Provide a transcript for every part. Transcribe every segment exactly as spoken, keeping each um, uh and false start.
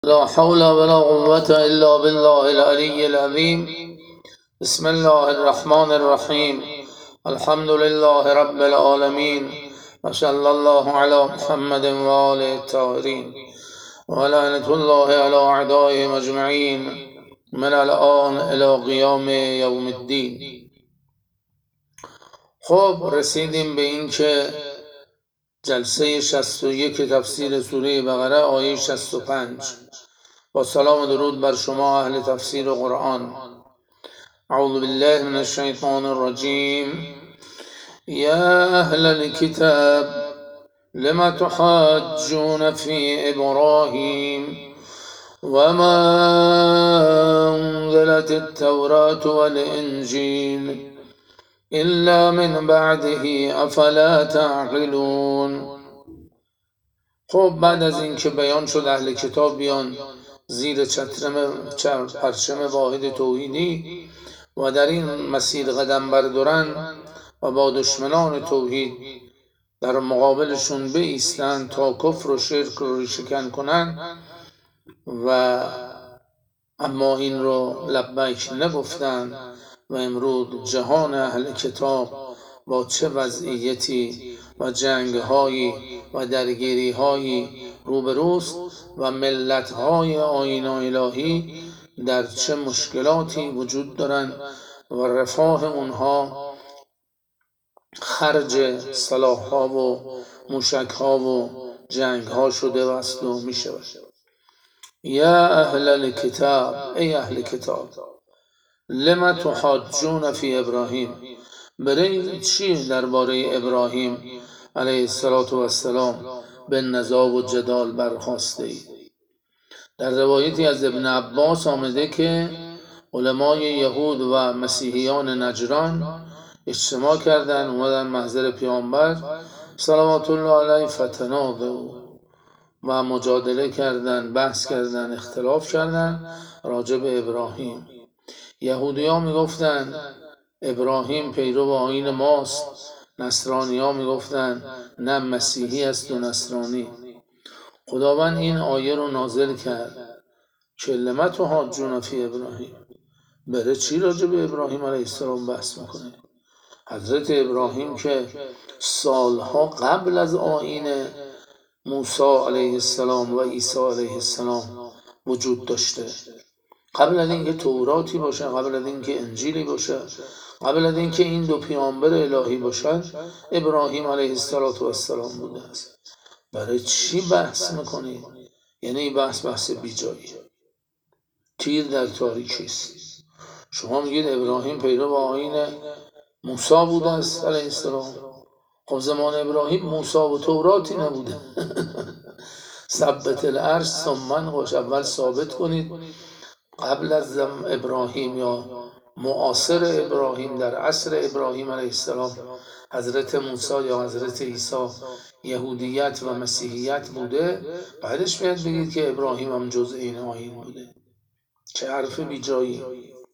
لا حول ولا قوة إلا بالله العلي العظيم. بسم الله الرحمن الرحيم. الحمد لله رب العالمين، وصلى الله على محمد وآله الطاهرين، ولعنة الله على أعدائهم أجمعين من الآن إلى قیام یوم الدین. خب رسیدیم به این که جلسه شصت و یک تفسیر سوره بقره آیه شصت و پنج. با سلام و درود بر شما اهل تفسیر و قرآن. اعوذ بالله من الشیطان الرجیم. یا اهل الكتاب لم تحاجون فی ابراهیم وما انزلت التوراة والانجیل الا من بعده افلا تعقلون. خب بعد از این که بیان شد اهل کتاب بیان زیر چترم پرچم واحد توحیدی و در این مسیر قدم بردارن و با دشمنان توحید در مقابلشون بایستن تا کفر و شرک رو شکن کنن، و اما این رو لبیک نگفتن و امروز جهان اهل کتاب با چه وضعیتی و جنگهایی و درگیریهایی روبروست و ملتهای آیین الهی در چه مشکلاتی وجود دارن و رفاه اونها خرج سلاح‌ها و موشک‌ها و جنگ‌ها شده است و میشه. یا اهل الکتاب، ای اهل کتاب، لم تحاجون فی ابراهیم، برای چی درباره ابراهیم علیه السلام به نزاع و جدال برخاسته اید؟ در روایتی از ابن عباس آمده که علمای یهود و مسیحیان نجران اجتماع کردند، اومدن محضر پیامبر صلوات الله علیه فتناظروا و مجادله کردند، بحث کردند، اختلاف کردند راجع به ابراهیم. یهودی ها میگفتند ابراهیم پیرو آیین ماست، نصرانی ها میگفتند نه مسیحی است و نصرانی. خداوند این آیه رو نازل کرد که لم تحاجون فی ابراهیم، بره چی راجع به ابراهیم علیه السلام بحث میکنه؟ حضرت ابراهیم که سالها قبل از آیین موسی علیه السلام و عیسی علیه السلام وجود داشته، قبل از اینکه توراتی باشه، قبل از اینکه انجیلی باشه، قبل از اینکه این دو پیامبر الهی باشن، ابراهیم علیه السلام بوده است. برای چی بحث میکنید؟ یعنی بحث بحث بیجایی، تیر در تاریکی است. شما میگید ابراهیم پیرو آیین موسی بوده است علیه السلام. خب زمان ابراهیم موسی و توراتی نبوده. ثبت العرش ثم انقش، اول ثابت کنید قبل از ابراهیم یا معاصر ابراهیم در عصر ابراهیم علیه السلام حضرت موسی یا حضرت عیسی یهودیت و مسیحیت بوده، بعدش میاد بگید که ابراهیم هم جزء این آیین بوده. چه حرف بیجایی.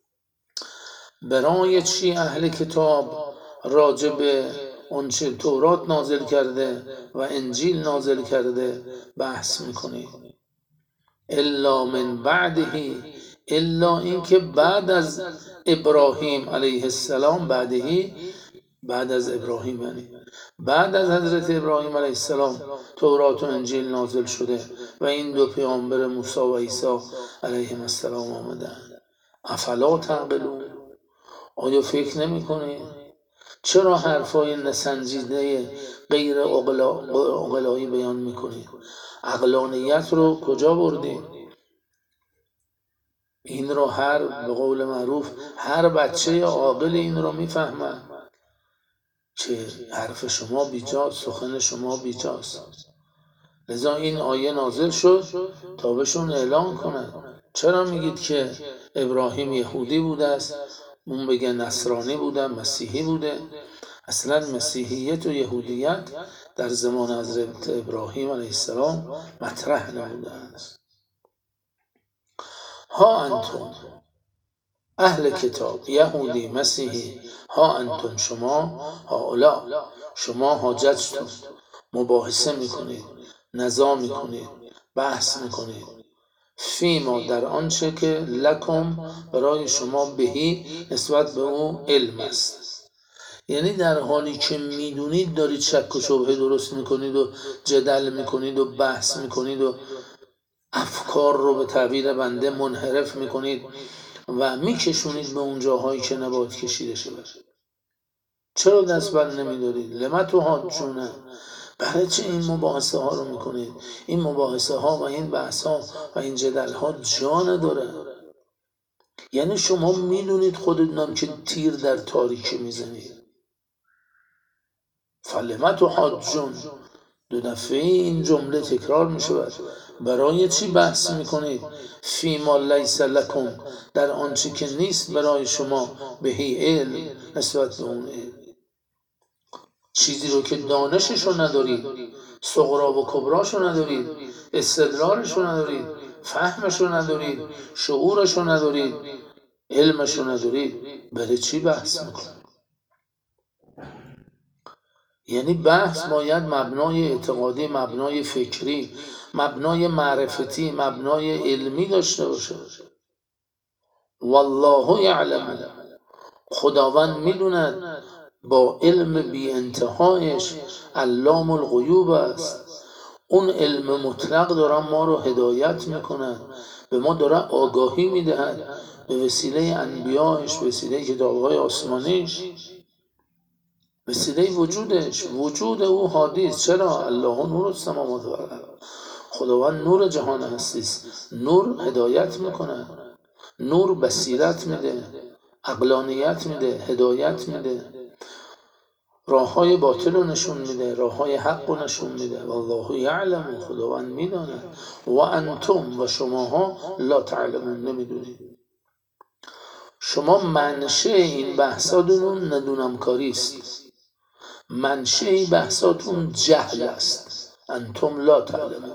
برای چی اهل کتاب راجع به اونچه تورات نازل کرده و انجیل نازل کرده بحث میکنید؟ الا من بعده، الا اینکه بعد از ابراهیم علیه السلام، بعدهی بعد از ابراهیم، یعنی بعد از حضرت ابراهیم علیه السلام تورات و انجیل نازل شده و این دو پیامبر موسی و عیسی علیهم السلام آمدن. افلا تعقلون، آیا فکر نمی کنید؟ چرا حرفای نسنجیده غیر عقلایی بیان میکنید؟ عقلانیت رو کجا بردید؟ این رو هر به قول معروف هر بچه عاقل این رو میفهمه که حرف شما بیجاست، سخن شما بیجاست. لذا این آیه نازل شد تا بهشون اعلان کنن. چرا میگید که ابراهیم یهودی بوده است، اون بگه نصرانی بوده، مسیحی بوده؟ اصلا مسیحیت و یهودیت در زمان حضرت ابراهیم علیه السلام مطرح نبوده است. ها انتم اهل کتاب، یهودی، مسیحی، ها انتم شما، هاولا شما حاججتون، مباحثه میکنید، نزاع میکنید، بحث میکنید فیما در آنچه که لکم برای شما بهی نسبت به او علم است. یعنی در حالی که میدونید دارید شک و شبهه درست میکنید و جدل میکنید و بحث میکنید و افکار رو به تعبیر بنده منحرف میکنید و میکشونید به اون جاهایی که نباید کشیده شده، چرا دست بر نمیدارید؟ لما تحاجون، برای چه این مباحثه ها رو میکنید؟ این مباحثه ها و این بحث ها و این جدل ها جا نداره. یعنی شما میدونید خودتونم که تیر در تاریکی میزنید. فلما تحاجون، دو دفعه این جمله تکرار میشود. برای چی بحث میکنید؟ فیما لیس لکم، در آنچه که نیست برای شما بهی علم، نسبت به اون علم. چیزی رو که دانششو ندارید، صغرا و کبراشو ندارید، استدلالشو ندارید، فهمشو ندارید، شعورشو ندارید، علمشو ندارید، برای چی بحث میکنید؟ یعنی بحث باید مبنای اعتقادی، مبنای فکری، مبنای معرفتی، مبنای علمی داشته باشه. والله یعلم، خداوند میدوند، با علم بی انتهایش علام الغیوب است. اون علم مطلق داره ما رو هدایت میکنه، به ما داره آگاهی میدهد به وسیله انبیایش، به وسیله کتابهای آسمانیش، به وسیله وجودش. وجود او حادیث. چرا؟ الله نور السماوات و الارض، خداوند نور جهان هستی است. نور هدایت میکنه، نور بصیرت میده، عقلانیت میده، هدایت میده، راه های باطل رو نشون میده، راه های حق رو نشون میده. والله یعلم، خداوند میداند. و انتم، و شماها لا تعلمون، نمیدونید. شما منشه این بحثاتون ندونم کاری است، منشه بحثاتون جهل است. انتم لا تعلمون.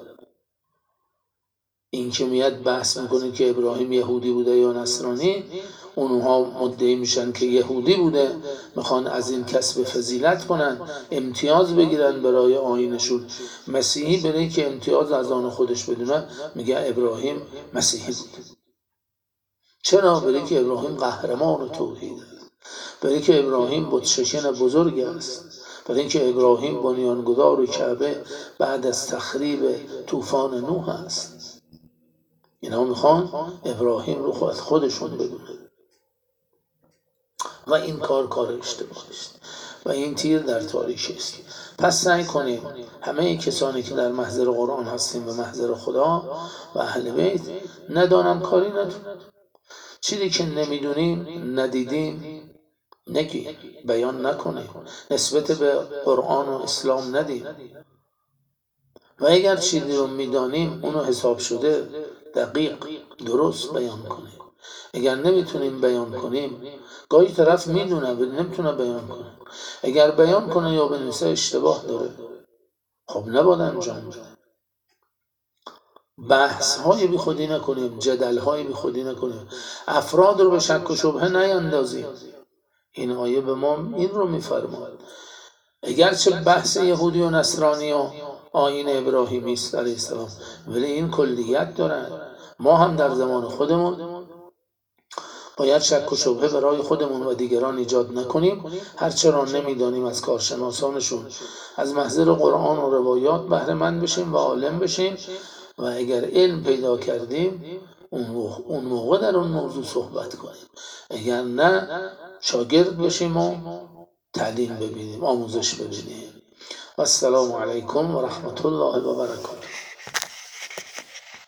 این که میاد بحث میکنه که ابراهیم یهودی بوده یا نصرانی، اونها مدعی میشن که یهودی بوده، میخوان از این کسب فضیلت کنن، امتیاز بگیرن برای آیینشون. مسیحی برای که امتیاز از آن خودش بدونه میگه ابراهیم مسیحی بود. چرا؟ برای که ابراهیم قهرمان توحید است، برای که ابراهیم بتشکن بزرگ است، برای که ابراهیم بنیانگذار کعبه بعد از تخریب طوفان نوح است. اینا میخوان ابراهیم رو خود خودشون بدونه و این کار کار اشتباهی است و این تیر در تاریکی است. پس سعی کنیم همه کسانی که در محضر قرآن هستیم و محضر خدا و اهل بیت ندانم کاری ندونیم. چیزی که نمیدونیم، ندیدیم، نگیم، بیان نکنیم، نسبت به قرآن و اسلام ندیم. و اگر چیزی رو میدانیم اونو حساب شده دقیق درست بیان کنیم. اگر نمیتونیم بیان کنیم، گاهی طرف میدونه ولی نمیتونه بیان کنه، اگر بیان کنه یا بنویسه اشتباه داره، خب نباید انجام بده. بحث های بی خودی نکنیم، جدل های بی خودی نکنیم، افراد رو به شک و شبهه نیندازیم. این آیه به ما این رو میفرماید. اگرچه بحث یهودی و نصرانی و آیین ابراهیمی است علیه السلام، ولی این کلیت دارن. ما هم در زمان خودمون باید شک و شبهه برای خودمون و دیگران ایجاد نکنیم. هرچه را نمیدانیم از کارشناسانشون، از محضر قرآن و روایات بهره مند بشیم و عالم بشیم و اگر علم پیدا کردیم اون موقع در اون موضوع صحبت کنیم. اگر نه شاگرد بشیم و تعلیم ببینیم، آموزش ببینیم. و السلام علیکم و رحمت الله و برکاته.